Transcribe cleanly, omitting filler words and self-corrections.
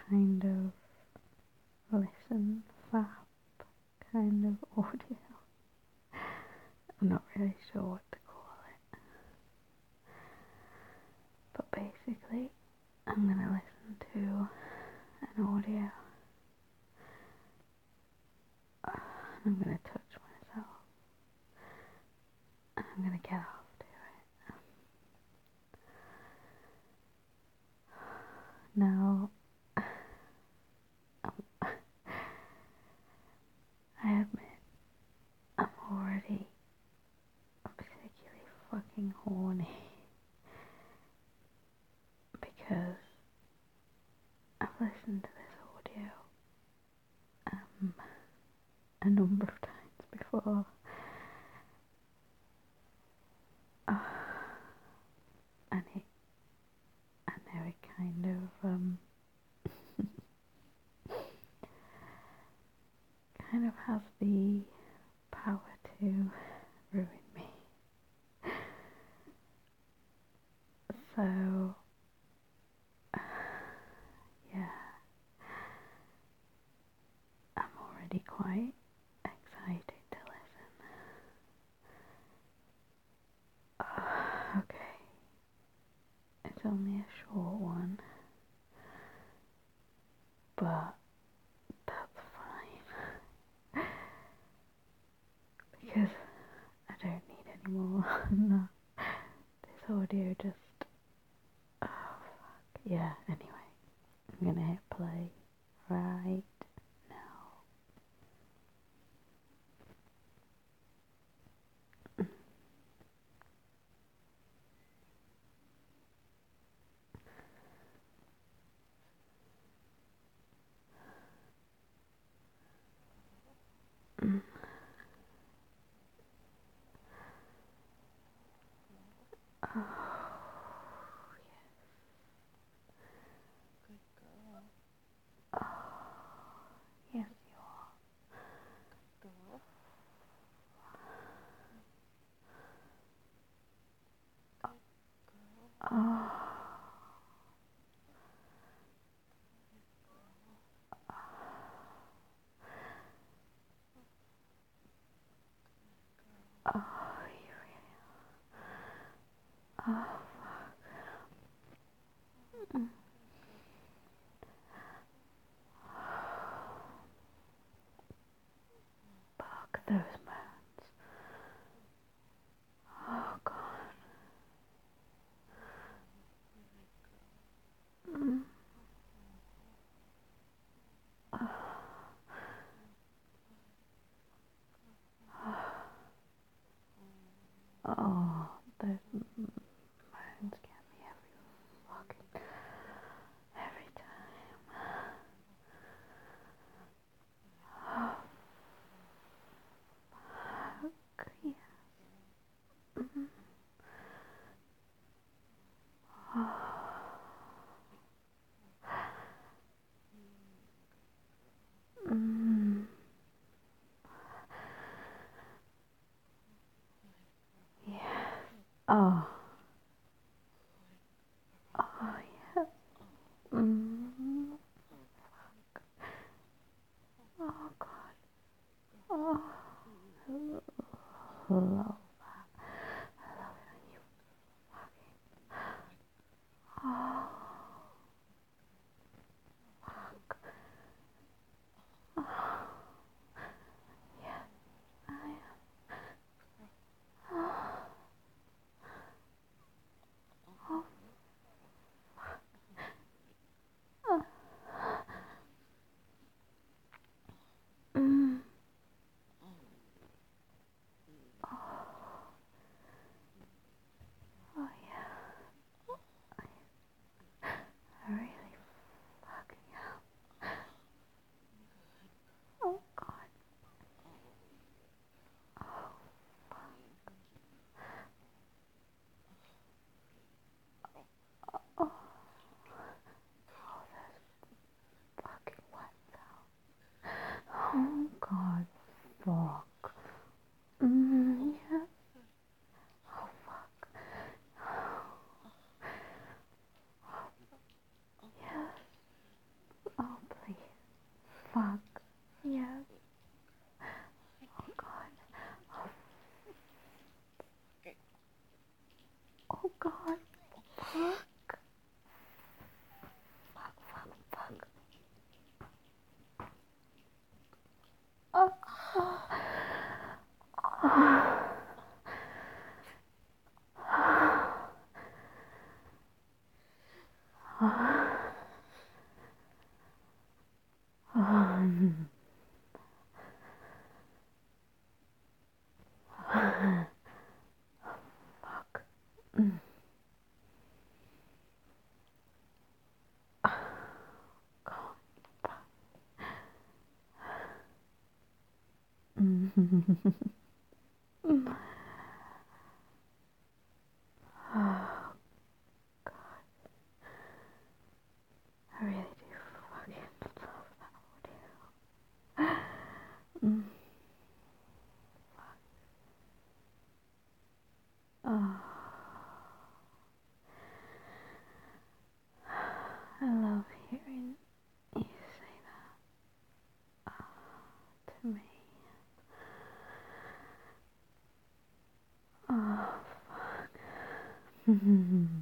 kind of listen fab kind of audio. I'm not really sure what to call it. But basically, I'm going to listen to an audio. And I'm going to touch myself. And I'm going to get off to it. Now, I admit, I'm already particularly fucking horny because I've listened to this audio a number of times before. And I know it kind of has the power to ruin me. So, yeah, I'm already quite excited to listen. Okay, it's only a short one, but that's fine, because I don't need any more than that. This audio just, oh fuck, yeah, anyway, I'm gonna hit play right now. Oh, oh, yes you are. Oh, oh, you really are. Oh, fuck those moans. Oh god. Mm. Oh, those moans get me every time. Oh, fuck yeah. Mm. Mm. Yes. Oh. Oh yes. Mm. Oh god. Oh. Love. Oh. Fuck. Oh. Yes. I am. Oh. Fuck. Mm. God. Oh, God. I really do fucking love that audio. Mm. Oh, I love hearing you say that to me. Oh, fuck.